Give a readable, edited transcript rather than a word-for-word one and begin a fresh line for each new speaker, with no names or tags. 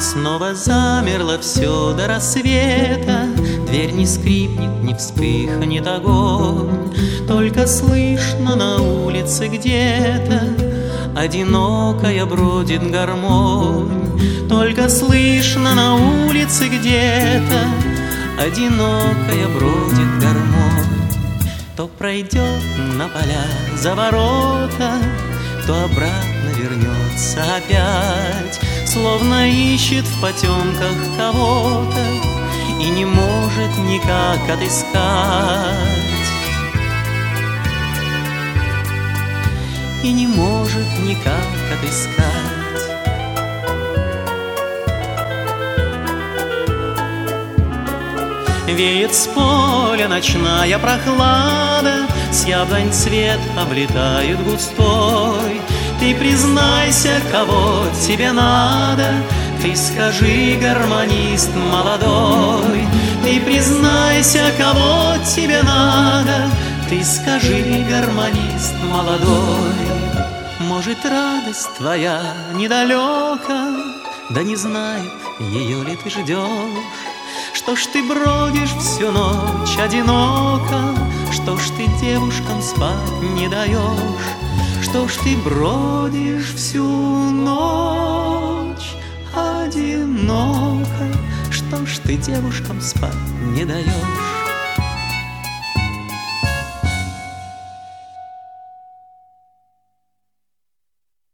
Снова замерло все до рассвета, дверь не скрипнет, не вспыхнет огонь. Только слышно на улице где-то одинокая бродит гармонь. Только слышно на улице где-то одинокая бродит гармонь. То пройдет на поля за ворота, то обратно вернется опять, словно ищет в потемках кого-то и не может никак отыскать. И не может никак отыскать. Веет с поля ночная прохлада, с яблонь цвет облетает густой. Ты признайся, кого тебе надо, ты скажи, гармонист молодой. Ты признайся, кого тебе надо, ты скажи, гармонист молодой. Может, радость твоя недалека, да не знаю, ее ли ты ждешь. Что ж ты бродишь всю ночь одиноко, что ж ты девушкам спать не даешь? Что ж ты бродишь всю ночь одиноко, что ж ты девушкам спать не даешь?